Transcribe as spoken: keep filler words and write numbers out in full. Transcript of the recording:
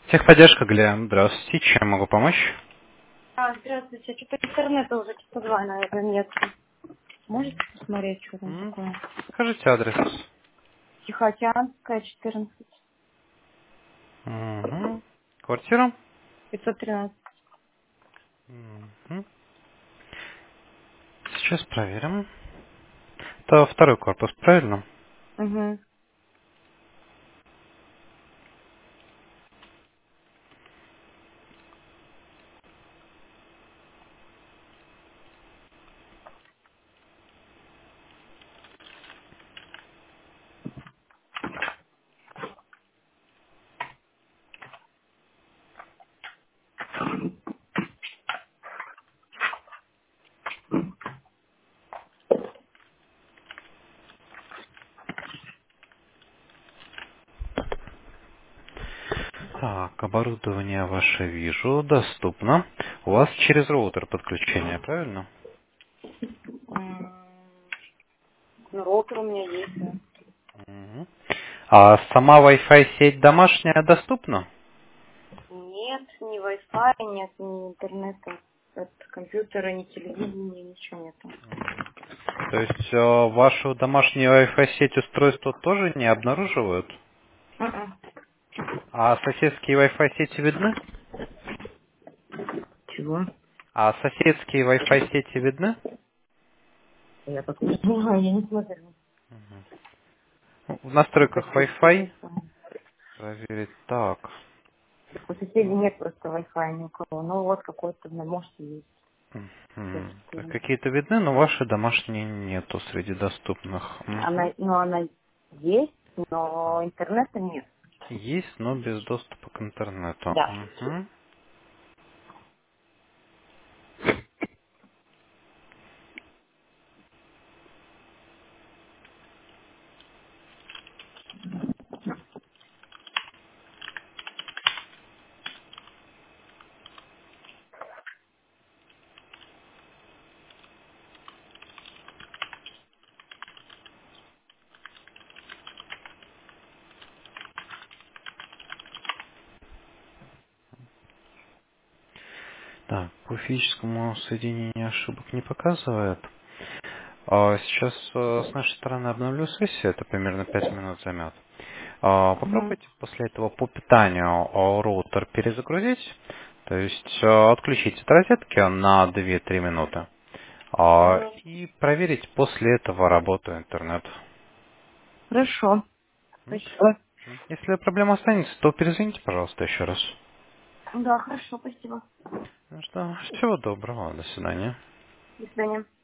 Техподдержка, Глен. Здравствуйте. Чем могу помочь? А, здравствуйте. Что-то интернета уже часа два, наверное, нет. Можете посмотреть, что там М, такое? Скажите адрес. Тихоокеанская, четырнадцать, Мгм. Квартира? пятьсот тринадцать. Мгм. Сейчас проверим. Это второй корпус, правильно? Угу. Так, оборудование ваше вижу, доступно. У вас через роутер подключение, правильно? Ну, роутер у меня есть, да. Мгм. А сама Wi-Fi сеть домашняя доступна? Нет, ни Wi-Fi, нет, ни интернета. От компьютера, ни телевидения, ничего нету. То есть э, вашу домашнюю Wi-Fi сеть устройства тоже не обнаруживают? Мгм. А соседские Wi-Fi сети видны? Чего? А соседские Wi-Fi сети видны? Я так не понимаю, я не смотрю. В На настройках соседские Wi-Fi Wi-Fi. проверить так. У соседей нет просто Wi-Fi ни у кого. Ну, вот какой-то, ну, может, и есть. Сейчас Мгм. Так, скину. какие-то видны, но ваши домашние нету среди доступных. Мгм. Она, ну, она есть, но интернета нет. Есть, но без доступа к интернету. Да. Мгм. Так, по физическому соединению ошибок не показывает. А сейчас э, с нашей стороны обновлю сессию, это примерно пять минут займет. А, Мгм. Попробуйте после этого по питанию а, роутер перезагрузить, то есть э, отключить от розетки на две-три минуты а, Мгм. и проверить после этого работу интернета. Хорошо. М? Спасибо. Если проблема останется, то перезвоните, пожалуйста, еще раз. Да, хорошо, спасибо. Ну что, всего доброго, до свидания. До свидания.